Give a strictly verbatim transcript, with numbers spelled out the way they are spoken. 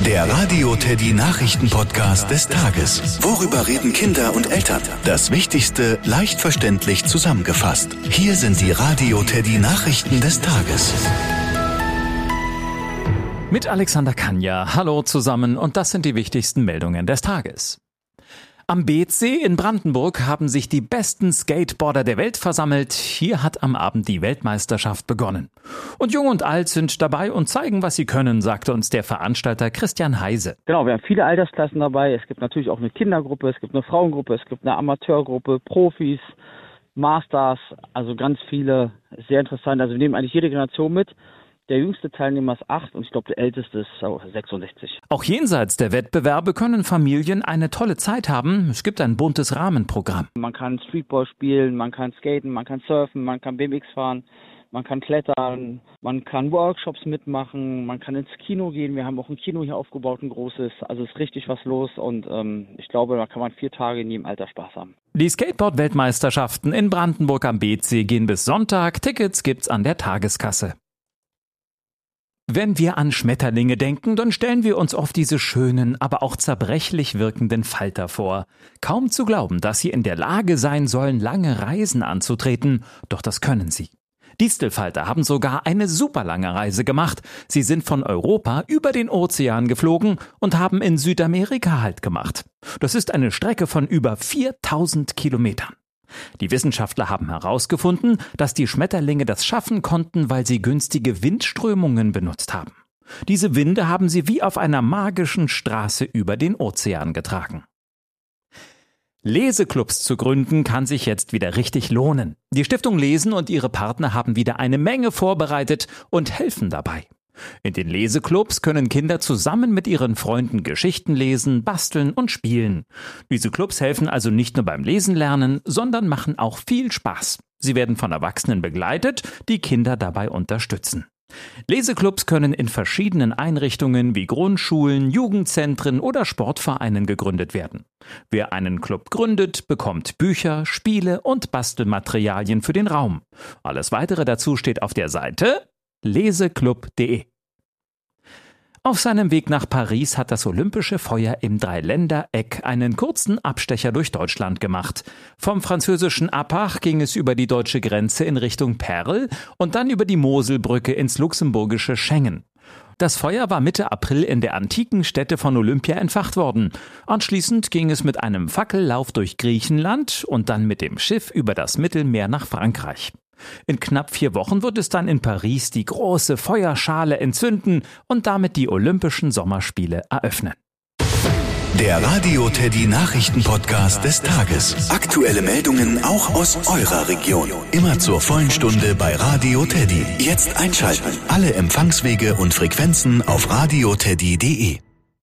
Der Radio Teddy Nachrichten-Podcast des Tages. Worüber reden Kinder und Eltern? Das Wichtigste leicht verständlich zusammengefasst. Hier sind die Radio Teddy Nachrichten des Tages. Mit Alexander Kanja. Hallo zusammen und das sind die wichtigsten Meldungen des Tages. Am Beetsee in Brandenburg haben sich die besten Skateboarder der Welt versammelt. Hier hat am Abend die Weltmeisterschaft begonnen. Und Jung und Alt sind dabei und zeigen, was sie können, sagte uns der Veranstalter Christian Heise. Genau, wir haben viele Altersklassen dabei. Es gibt natürlich auch eine Kindergruppe, es gibt eine Frauengruppe, es gibt eine Amateurgruppe, Profis, Masters, also ganz viele. Sehr interessant. Also wir nehmen eigentlich jede Generation mit. Der jüngste Teilnehmer ist acht und ich glaube, der älteste ist sechsundsechzig. Auch jenseits der Wettbewerbe können Familien eine tolle Zeit haben. Es gibt ein buntes Rahmenprogramm. Man kann Streetball spielen, man kann skaten, man kann surfen, man kann B M X fahren, man kann klettern, man kann Workshops mitmachen, man kann ins Kino gehen. Wir haben auch ein Kino hier aufgebaut, ein großes. Also ist richtig was los und ähm, ich glaube, da kann man vier Tage in jedem Alter Spaß haben. Die Skateboard-Weltmeisterschaften in Brandenburg am Beetsee gehen bis Sonntag. Tickets gibt's an der Tageskasse. Wenn wir an Schmetterlinge denken, dann stellen wir uns oft diese schönen, aber auch zerbrechlich wirkenden Falter vor. Kaum zu glauben, dass sie in der Lage sein sollen, lange Reisen anzutreten, doch das können sie. Distelfalter haben sogar eine super lange Reise gemacht. Sie sind von Europa über den Ozean geflogen und haben in Südamerika Halt gemacht. Das ist eine Strecke von über viertausend Kilometern. Die Wissenschaftler haben herausgefunden, dass die Schmetterlinge das schaffen konnten, weil sie günstige Windströmungen benutzt haben. Diese Winde haben sie wie auf einer magischen Straße über den Ozean getragen. Leseclubs zu gründen kann sich jetzt wieder richtig lohnen. Die Stiftung Lesen und ihre Partner haben wieder eine Menge vorbereitet und helfen dabei. In den Leseclubs können Kinder zusammen mit ihren Freunden Geschichten lesen, basteln und spielen. Diese Clubs helfen also nicht nur beim Lesen lernen, sondern machen auch viel Spaß. Sie werden von Erwachsenen begleitet, die Kinder dabei unterstützen. Leseclubs können in verschiedenen Einrichtungen wie Grundschulen, Jugendzentren oder Sportvereinen gegründet werden. Wer einen Club gründet, bekommt Bücher, Spiele und Bastelmaterialien für den Raum. Alles weitere dazu steht auf der Seite leseclub punkt de. Auf seinem Weg nach Paris hat das Olympische Feuer im Dreiländereck einen kurzen Abstecher durch Deutschland gemacht. Vom französischen Appach ging es über die deutsche Grenze in Richtung Perl und dann über die Moselbrücke ins luxemburgische Schengen. Das Feuer war Mitte April in der antiken Stätte von Olympia entfacht worden. Anschließend ging es mit einem Fackellauf durch Griechenland und dann mit dem Schiff über das Mittelmeer nach Frankreich. In knapp vier Wochen wird es dann in Paris die große Feuerschale entzünden und damit die Olympischen Sommerspiele eröffnen. Der Radio Teddy Nachrichten-Podcast des Tages. Aktuelle Meldungen auch aus eurer Region. Immer zur vollen Stunde bei Radio Teddy. Jetzt einschalten. Alle Empfangswege und Frequenzen auf radio teddy punkt de.